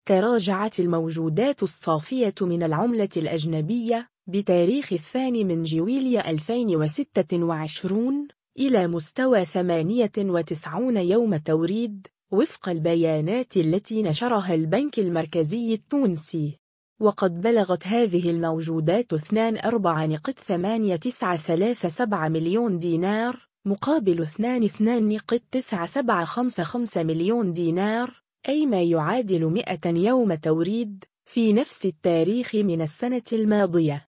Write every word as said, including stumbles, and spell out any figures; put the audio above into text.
تراجعت الموجودات الصافية من العملة الأجنبية بتاريخ الثاني من جويلية ألفين وستة وعشرين إلى مستوى ثمانية وتسعين يوم توريد وفق البيانات التي نشرها البنك المركزي التونسي. وقد بلغت هذه الموجودات اثنين فاصلة أربعة ثمانية تسعة ثلاثة سبعة مليون دينار مقابل اثنين فاصلة اثنين تسعة سبعة خمسة خمسة مليون دينار، أي ما يعادل مئة يوم توريد في نفس التاريخ من السنة الماضية.